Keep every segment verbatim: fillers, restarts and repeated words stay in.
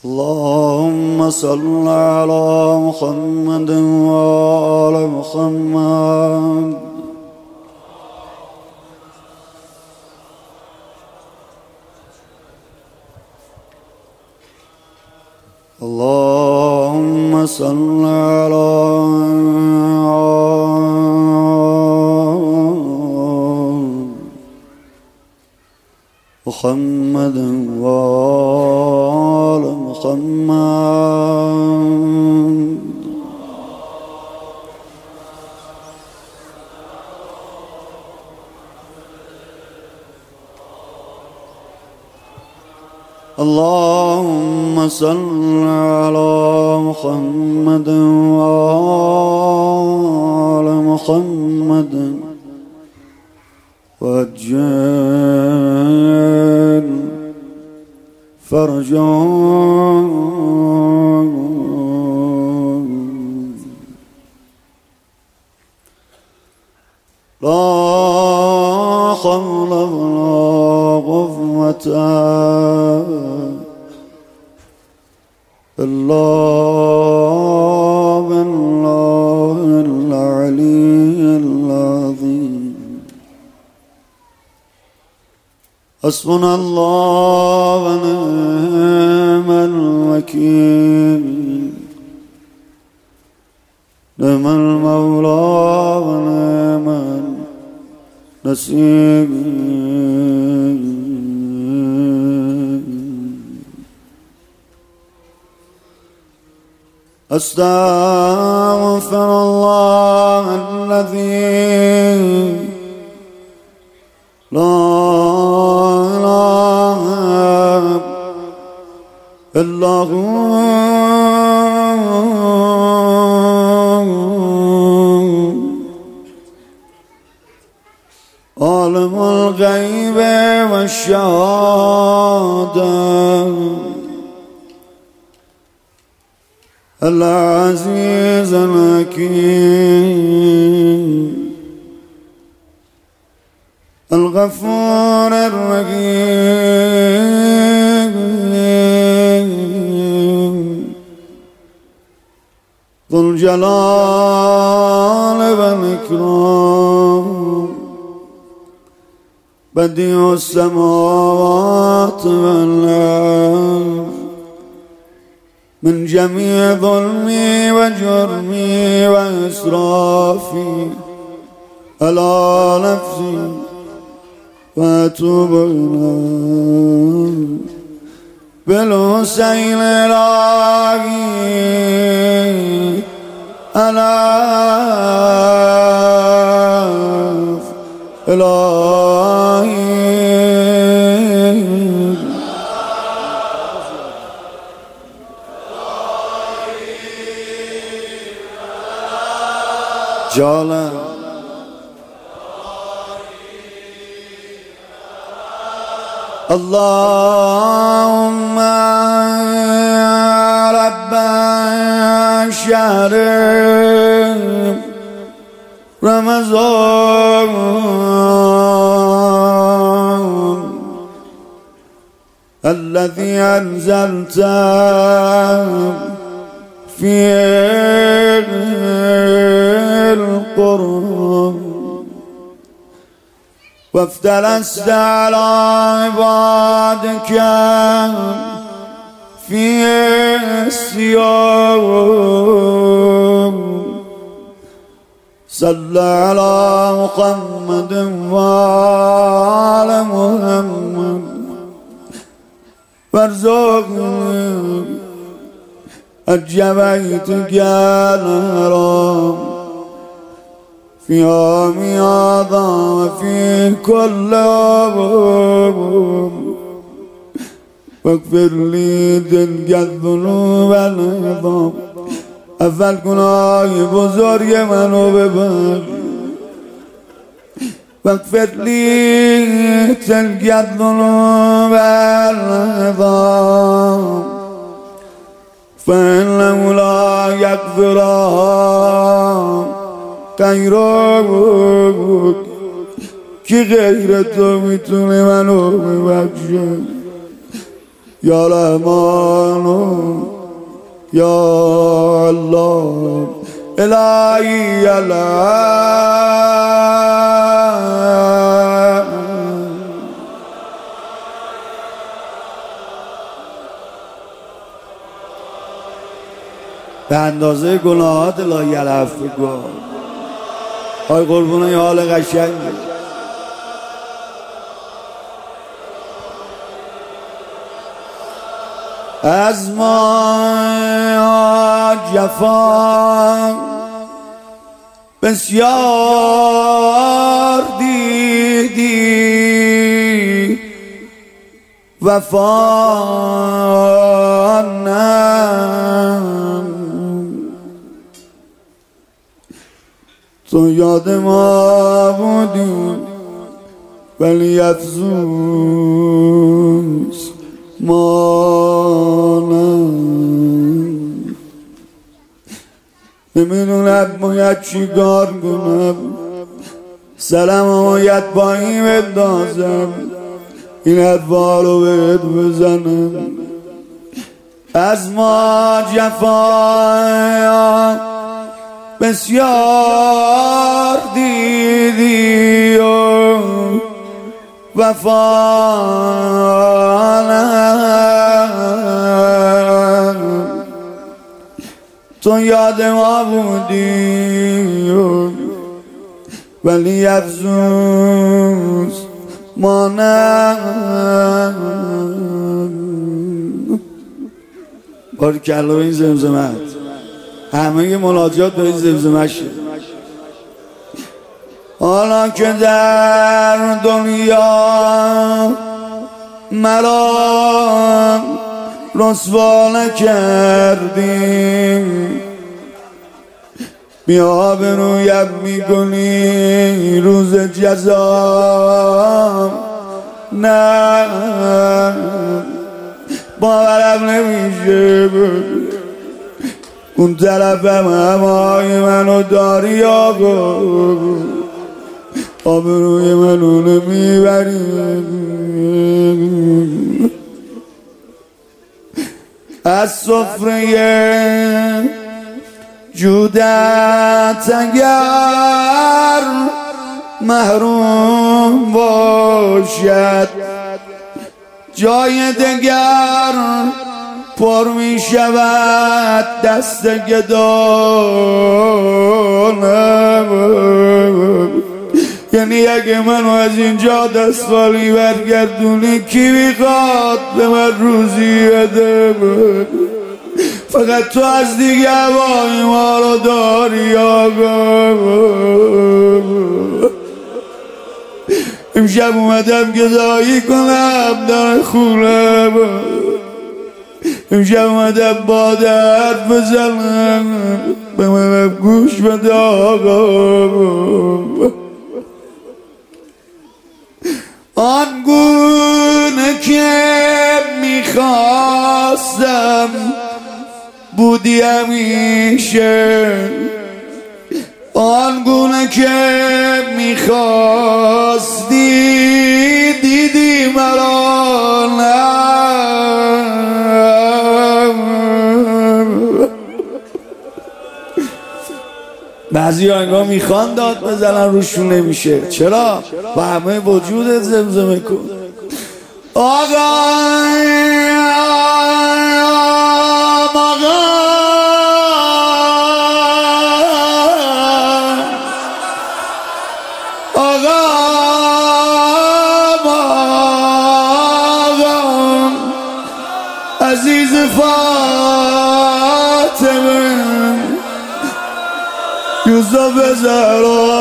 اللهم صل على محمد وآل محمد. اللهم صل على محمد وآل محمد. اللهم صل على محمد وآل محمد وعجل فرجهم. لا حول ولا قوة إلا بالله العلي العظيم. حسبنا الله ونعم الوكيل. نعم المولى ونعم النصير. أستغفر الله الذي لا إله إلا هو عالم الغيب والشهادة العزيز الحكيم الغفور الرحيم ذو الجلال والإكرام بديع السماوات والأرض. من جميع ظلمي وجرمي وإسرافي على نفسي وأتوب إليه بالحسين إلهي ألاف إلهي جالا. اللهم رب شهر رمضان الذي أنزلت فيه القرآن وافترست على عبادك في الصيام. صل على محمد وآل محمد وارزقني حج بيتك الحرام في يوم هذا وفي كل يوم واغفر لي تلك الذنوب العظام. اول گناه بزرگ منو ببخش واغفر لي تلك الذنوب العظام فإنه لا يغفرها غیرک که غیر تو میتونه منو ببخشه. یا رحمان یا الله الهی الله. به اندازه گناهات الهی العفو بگو. آی قربونه یه حال قشنگ از ما جفا بسیار دیدی وفا نه تو یاد ما بودی ولی افسوس ما نه. نمیدونم باید چی کار کنم سرم باید پایی بندازم این حرفا رو بهت بزنم. از ما جفا بسیار دیدی و وفا نه تو یاد ما بودی ولی افسوس ما نه. بارکالله به این زمزمت همه مناجات به این زمزمه شد. حالا که در دنیا مرا رسوا نکردیم بیا به رویم میکنی روز جزا نه باورم نمیشه اون طرفم همای منو داری آقا آبروی منو نمیبری. از سفره جودت اگر محروم باشد جای دگر پر می شود دست گدانم. یعنی اگه منو از اینجا دست خالی برگردونی کی میخواد به من روزی بده؟ فقط تو از دیگه هوای ما رو داری آقا. امشب اومدم گدایی کنم در خونه امشب اومدم با درد بزنم به منم گوش بده آقا. آنگونه که میخواستم بودی همیشه آنگونه که میخواستی دیدی مرا نه. بعضی ها انگاه میخوان داد بزنن روشون نمیشه. چرا؟ با همه وجودت زمزمه کن آقا عزیز فاطمه یوسف زهرا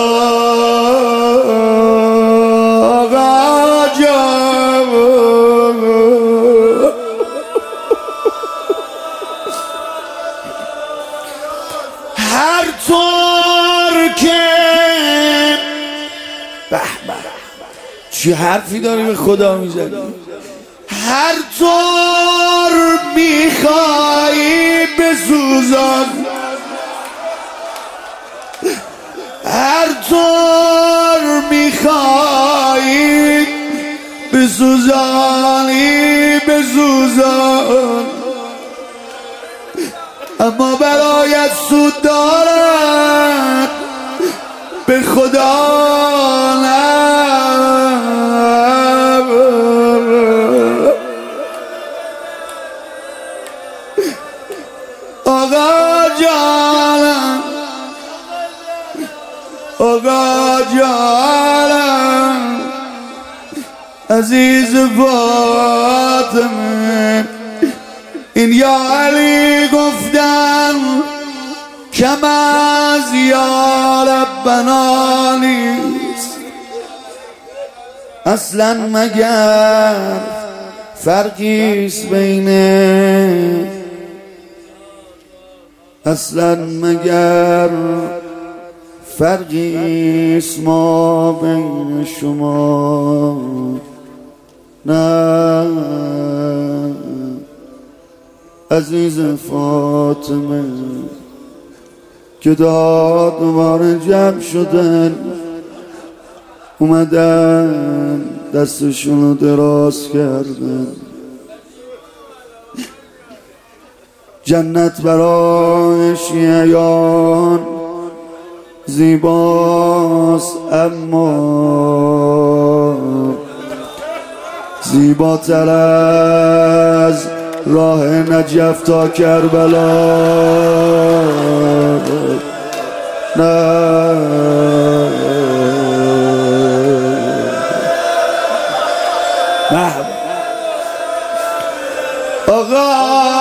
آقا جان هر طور که به به چه حرفی داری به خدا میزنی هر طور میخوایی بسوزان هر طور میخوایی بسوزانی بسوزان، اما برایت سود دارد به خدا نه. آقا جانم، آقا جانم، عزیز فاطمه، این یا علی گفتن کم از یا ربنا نیست. اصلا مگر فرقیست بینه، اصلا مگر فرقیست ما بین شما؟ نه عزیز فاطمه که داد دوباره جمع شدن، اومدن دستشونو دراز کردن. جنت برای شیعیان زیباست، اما زیباتر از راه نجف تا کربلا نه. آقا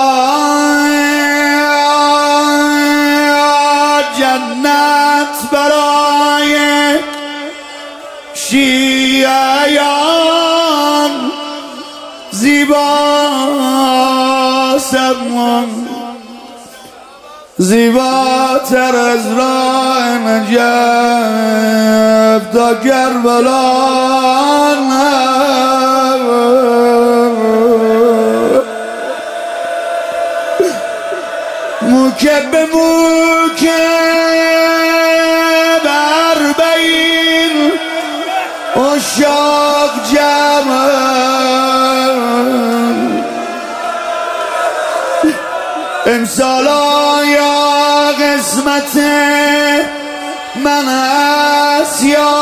جنت برای شیعیان زیباست، اما زیباتر از راه نجف تا کربلا موکب به موکب اربعین اشاق جمع، امسال آیا قسمت من است یا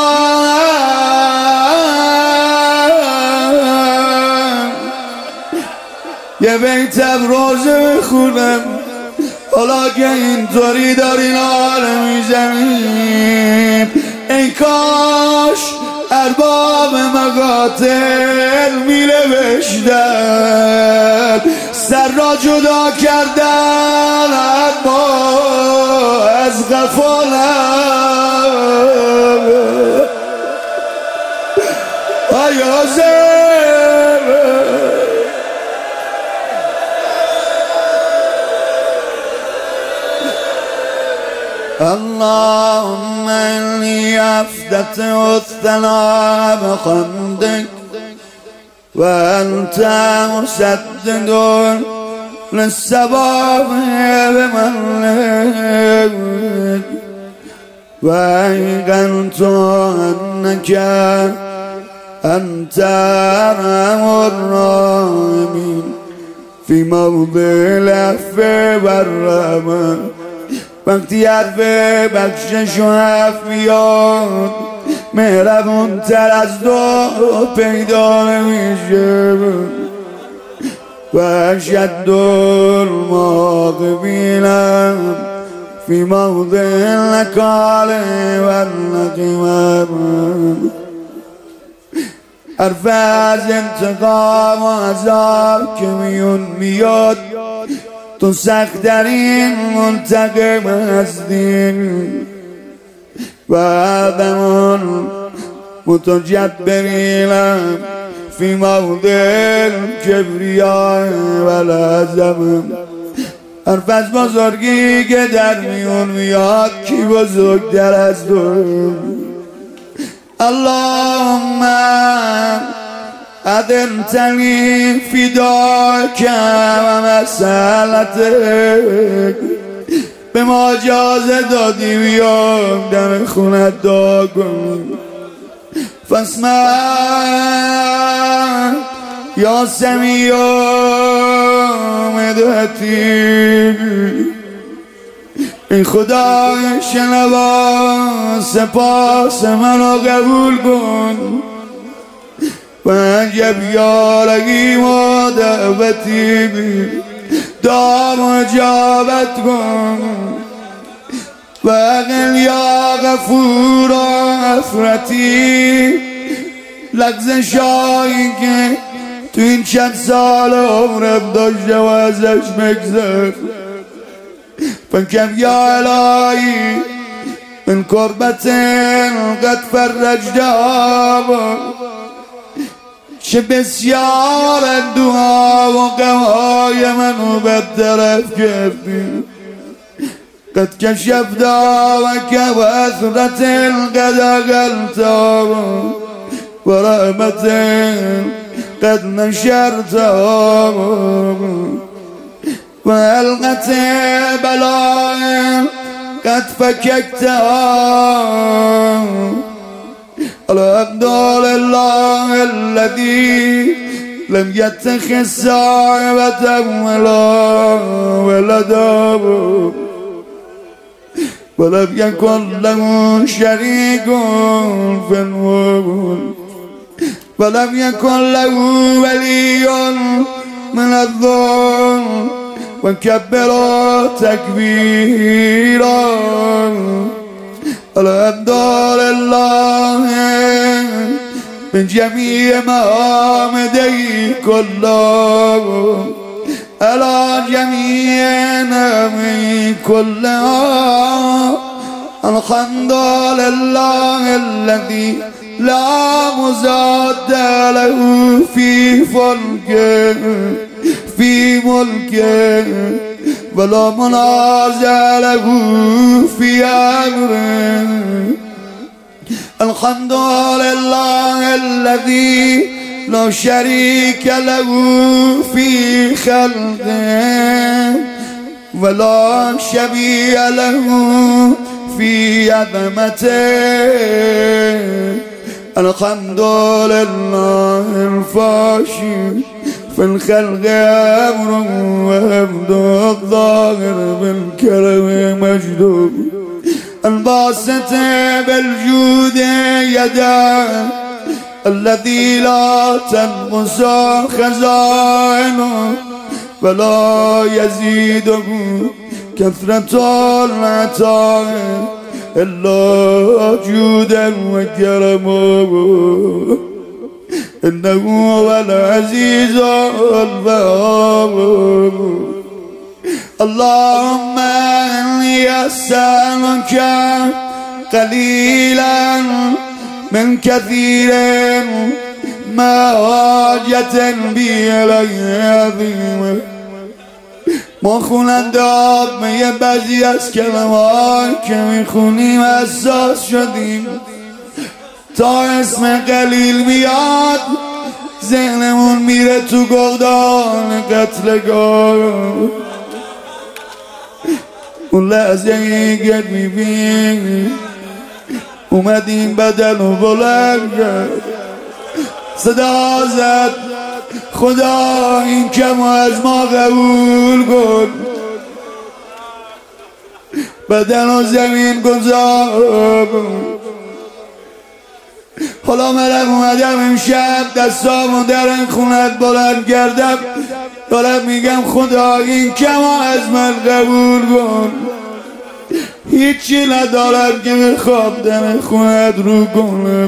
یه بیت ابروزه بخونم حالا که اینطوری دارین عالمی زمین. ای کاش ارباب مقاتل می نوشتن سر را جدا کردن اما از غفلت آیا زر اللهم إني أفتتح الثناء بحمدك وأنت مسدد للسباب بمنك، وأيقنت أنك أنت أرحم الراحمين في موضع العفو والرحمة. وقتی حرف بخشش و عفو بیاد مهربون تر از دعا پیدا نمیشه. و اشد المعاقبین فی موضع النکال و النقمة، حرف از انتقام و عذاب که میون میاد تو سخت‌ترین منتقم هستی. و آدمون متجبرین فی موضع کبریاء و العظمة، حرف از بزرگی که در میون میاد کی بزرگتر از تو؟ اللهم أذنتني فداك ومسألتك، به ما اجازه دادی بیام در خونت دعا کنم. فاسمع یا سمیع مدحتی ای خدای شنوا سپاس منو قبول کن و عجب یارگی و دعوتی دام و اجابت کن و اقل یا غفور و افرتی لغزش هایی که تو این چند سال عمرم داشته و ازش مگذر فکم یا الهی من کربت قد فرجتها چه بسیار دعا و قوای منو برطرف کردی قد کشفت و کثرت قد اقلتا و رحمت قد نشرتا و حلقت بلاء قد فككتها الحمد لله الذي لم يتخذ صاحبة ولا ولدا ولم يكن له شريك في الملك ولم يكن له ولي من الذل وكبروا تكبيرا الحمد لله من جميع محامده كله على جميع نعمه كلها الحمد لله الذي لا مزاد له في فلكه في ملكه ولا منازع له في أمره الحمد لله الذي لا شريك له في خلقه ولا شبيه له في عظمته الحمد لله الفاشي في الخلق أمر وأبد الظاهر بالكرم مجدوب الباسط بالجود يدا الذي لا تنقص خزائنه ولا يزيده كثرة العطاء إلا جودا وكرما إنه هو العزيز الوهاب اللهم إني أسألك قليلا من كثير ما حاجة بي إليه عظيمة ما خوننده آب میگه بعضی از کلمه‌هایی که میخونیم حساس شدیم تا اسم قلیل میاد ذهنمون میره تو گردان قتلگاه اون لحظه ای که میبینی اومد این بدن رو بلند کرد صدا زد خدا این کم از ما قبول کن بدن و زمین گذار حالا من اومدم امشب دستامو در این خونت بلند کردم دارم میگم خدا این کم از من قبول کن هیچی ندارم که میخواب در خونت رو کنم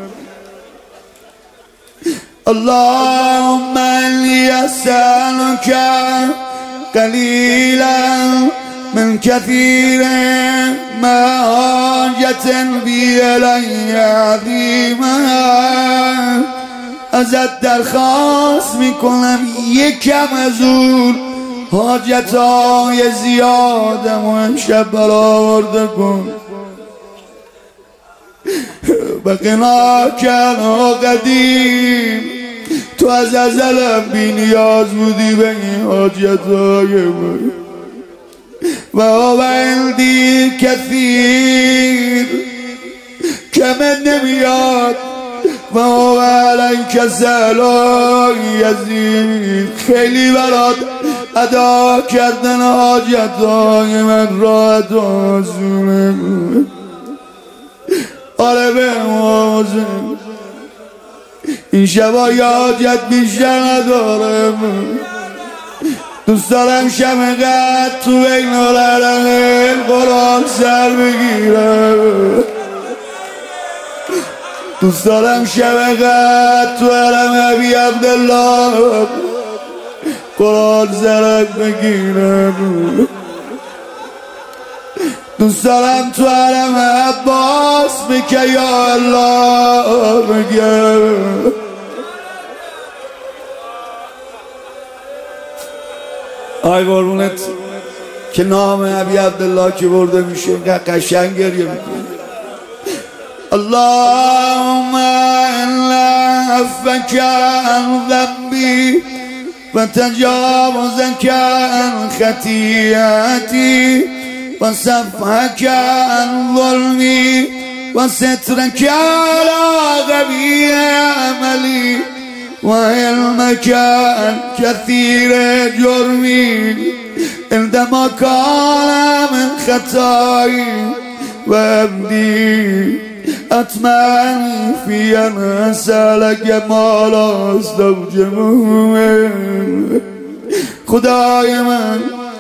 اللهم إني أسألك قليلا من كثير ما حاجة بي إلي عظيمة ازت درخواست میکنم یکم از اون حاجتهای زیادم و امشب برآورده کن بقناک یا قدیم تو از ازلم بی نیاز بودی به این حاجتهای من و عندی کثیر کمت نمیاد و هو علیک سهل یزید. خیلی برات ادا کردن حاجتهای من راحت و آسونه. آره به موزه این شبا یه حاجت بیشتر ندارم. دوست دارم شب قد تو بین الحرمین قرآن سر بگیرم. دوست دارم شب قد تو حرم ابی عبدالله قرآن سرک بگیرم. دوست دارم تو حرم عباس بکه یا الله بگم. آی قربونت که نام ابی عبدالله که برده میشه اینقدر قشنگ گریه میکنه. اللهم الا عفوک عن ذنبی و تجاوزک عن خطیئتی و صفحک عن ظلمی و سترک علی قبیح عملی و علمك عن كثير جرمي عندما كان من خطاي وابدي أطمعني في أن أسألك ما لا أستوجبه. خدای من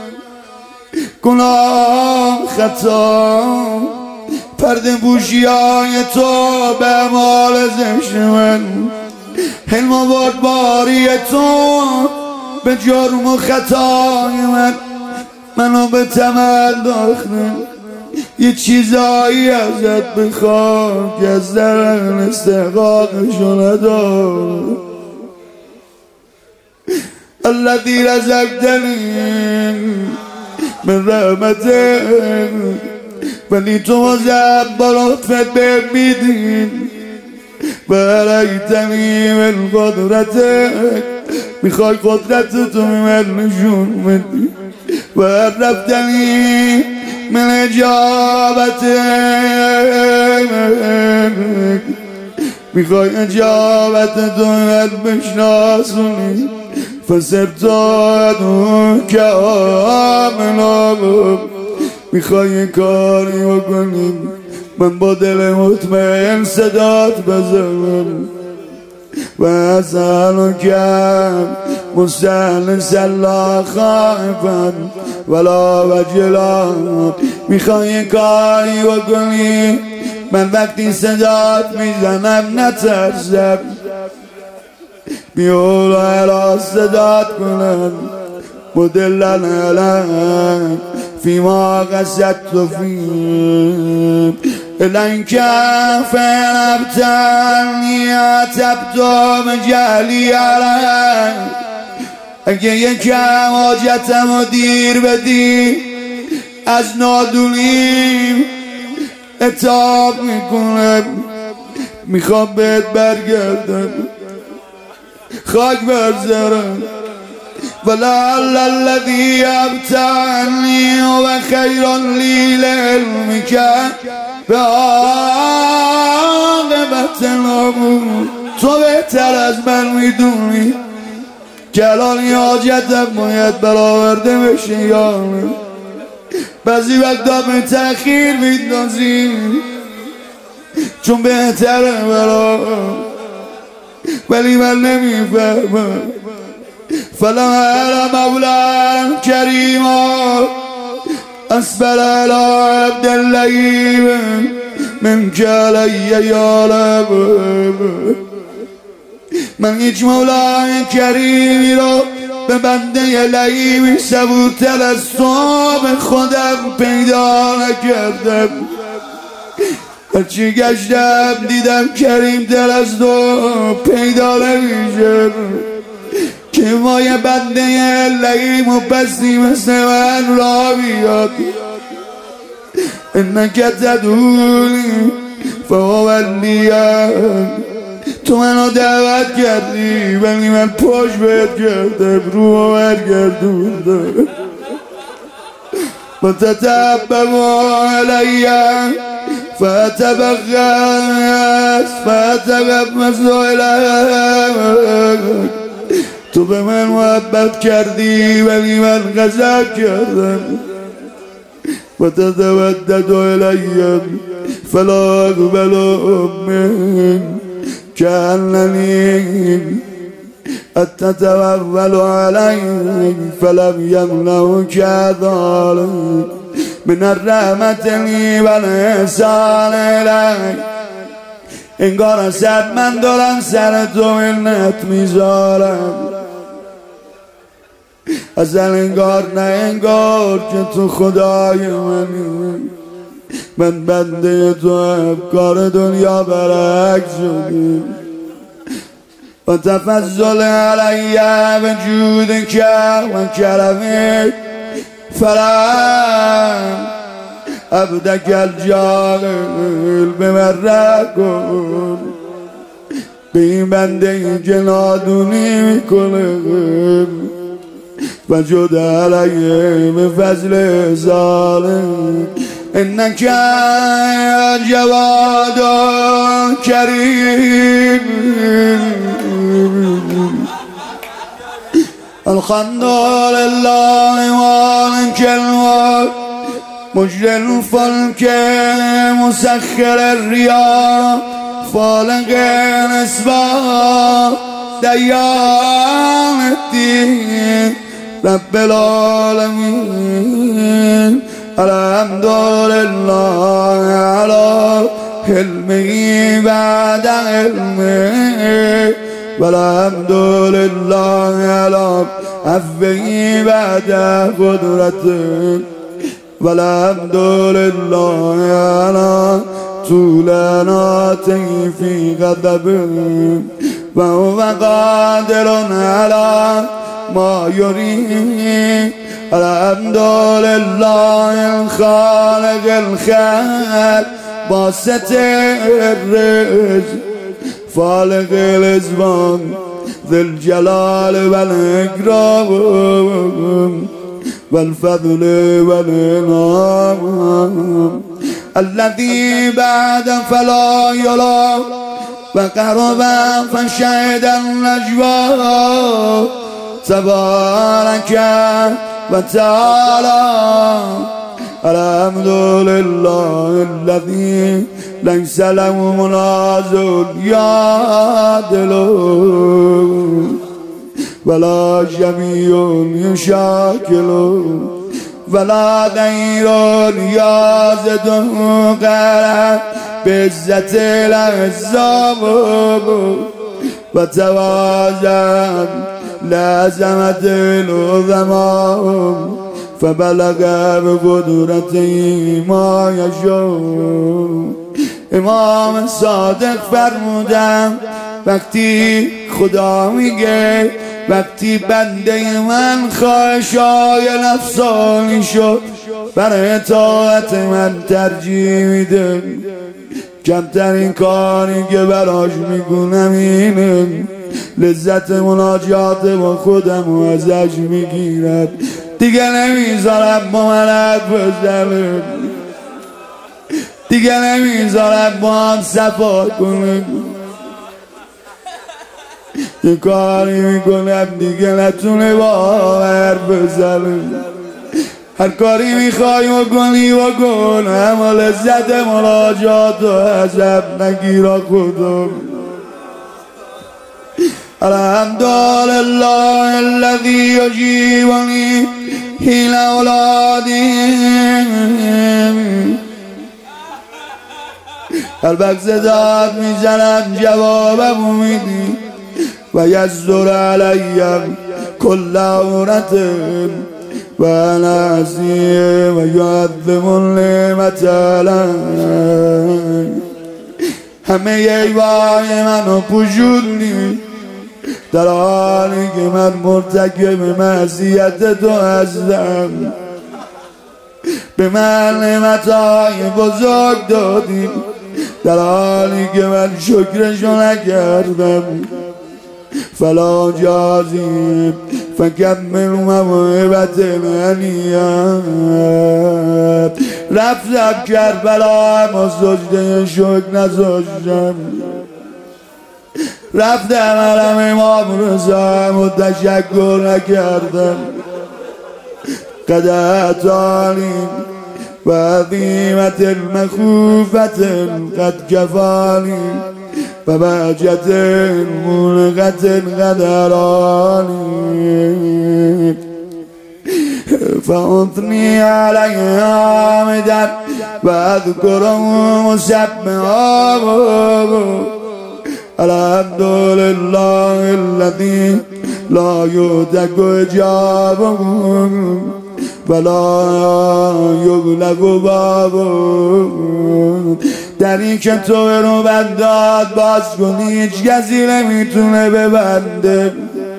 گناه خطا پرده پوشی های تو به اعمال زشت من، حلم و بردباری تو به جرم و خطای من منو به طمع انداخته. یه چیزایی ازت بخوام که از درن استحقاقشو ندار. الذی رزقتنی من رحمتك ولی تو مذهب با لطفت به میدین و علیتنی من قدرتك میخوای قدرت تو من نشون بدی و رفتنی من اجابتك میخوای اجابت تو من بشناسونی فسرتانو که آمنا میخوای کاری بکنیم من با دل مطمئن صدات بزنم و اسألو کم مستانس لا خائفا ولا وجلا. میخوای کاری بکنی من وقتی صدات میزنم نترسم بیول و صدات کنم مدلن علم فيما قصدت فيه لن كان فنبتني عتبت مجهلي عليك. اگه یکم حاجتم و دیر بدی از نادونیم اتاب میکنم. میخوام بهت برگردم خاک برزرم ولعل الذي ابتعني هو خير لي لعلمك بعاقبة الامور. تو بهتر از من میدونی که الان یه حاجتم باید برآورده بشه یا نه. بعضی وقتا به تأخیر میندازیم چون بهتره برام ولی من نمیفهمم. فلما على مولا كريما أسبل على عبد اللئيم منك علي يا رب. من هیچ مولای کریمی رو به بنده لئیمی صبورتر از تو به خودم پیدا نکردم. هرچی گشتم دیدم کریم تر از تو پیدا نمیشه که ما یه بنده لئیم و پستی مثل من را بیاد. انک تدعونی فاولیم. تو منو دعوت کردی ولی من پشت بهت کردم رو برگردوندم و تتعبب علیم فتبغس فتقمص الهک. تو به من محبت کردی ولی من غضب کردم. و تتودد الیم فلا اقبل منک كأنني أتتوول عليك فلم يمنعك ذلك من الرحمة لي والإحسان إليك. انگار اصد من دارم سر تو منت میذارم. اصلا انگار نه انگار که تو خدای منی. من بنده تو افکار دنیا برعکس شدیم. و تفضل علی وجودک و کرمک فلم عبدک الجاهل بمره کن. به این بنده این که نادونی میکنه و جد علیه به فضل ظالم. انک جواد کریم الحمد لله مالک الملک مجری الفلک مسخر الریاح فالق الاسباب دیان الدین رب العالمین. الحمد لله على حلمه بعد علمه والحمد لله على عفوه بعد قدرته والحمد لله على طول اناته في غضبه وهو قادر على ما يريد. الحمد لله الخالق الخالق باسط الرزق فالق الازمان ذي الجلال والإكرام والفضل والإنعام الذي بعد فلا يرى وقرب فشهد النجوى تبارك وتعالى. الحمد لله الذي ليس له منازع يعدله ولا جميع يشاكله ولا غير يازده قرأ بعزة العزام وتوازن لازمة العظماء فبلغ بقدرته ما يشاء. امام صادق فرمودم وقتی خدا میگه وقتی بنده من خواهشای نفسانی شد برای اطاعت من ترجیح میده. کمترین کاری که براش میکنم اینه لذت مناجات با خودم و ازش میگیرد. دیگه نمیذارم با من حرف بزنه، دیگه نمیذارم با هم صفا کنه. یه کاری میکنم دیگه نتونه با حرف بزنه. هر کاری میخوای بکنی بکن اما لذت مناجات و عذب نگیرا خودم. الحمد لله الذي يجيبني حين اولادي. قلبک زداد میزنم جوابمو میدی و یزدر علیم کل عورتم و انا عزیم و یعظم النعمت علی. همه ایوای منو پوشوندی در حالی که من مرتکب معصیت تو هستم. به من نعمتهای بزرگ دادی در حالی که من شکرشو نکردم. فلا جازیم فکمل موهبت الهنیت رفتم کربلا اما سجده شکر نذاشتم، رفتم حرم امام رضا و تشکر نکردم. قد اتانی و عظیمت مخوفت قد کفانی و بهجت ملغت قد ارانی فاثنی علیه حامدا و اذکره مسبحا الحمد لله الذي لا يهتك اجابه ولا یغلق بابه. در این که تو رو بنداد باز کنی هیچ کسی نمیتونه ببنده.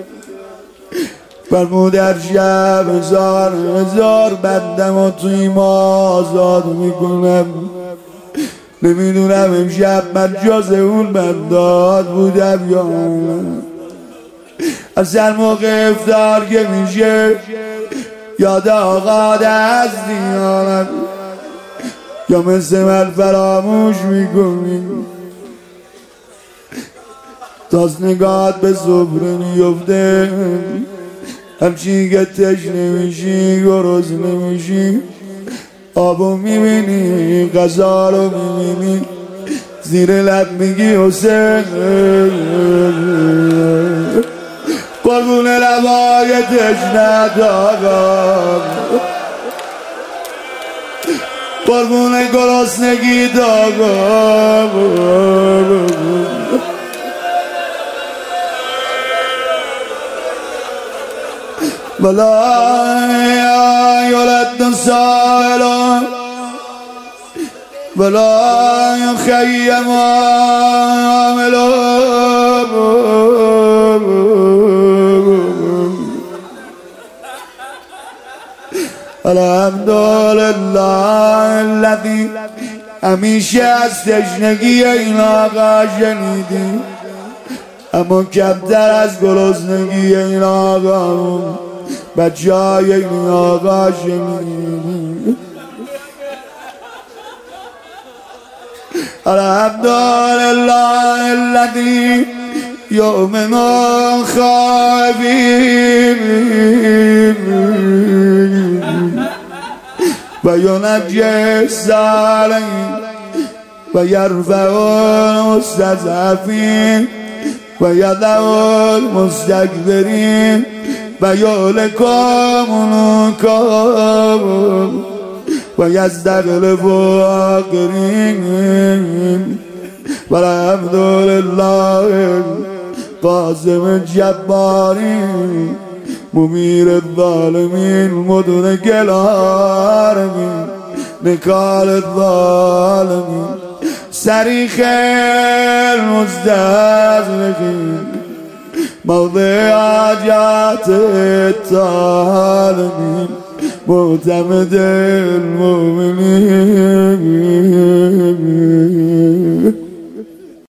فرمود در شب هزار هزار بندم و توی ما آزاد میکنم. نمیدونم امشب من جز اون بنداد بودم یا اصلا موقع افطار که میشه یاد آقا دست دیانم یا مثل من فراموش میکنی. تاز نگات به صبره میفته همچین که تشنه میشی گرز نمیشی آبو میبینی غذا رو میبینی زیر لب میگی حسین قربون لبای تشنه آقا قربون گرسنگی آقا ولا يرد سائل ولا يخيم عامل الحمد لله الذي همیشه از تشنگی این آقا شنیدی اما کمتر از گرسنگی این آقا بچه های این آقا شنیدی. الحمد لله الذي يؤمن الخائفين و ینجی الصالحین و یرفع المستضعفین و یدع المستکبرین و یهلک المنکرین و یستخلف الآخرین و الحمد لله قاسم الجبارین ممیر الظالمین مدرک العالمین نکال الظالمین صریخ المستضعفین موضع حاجات الطالبین معتمد المؤمنین.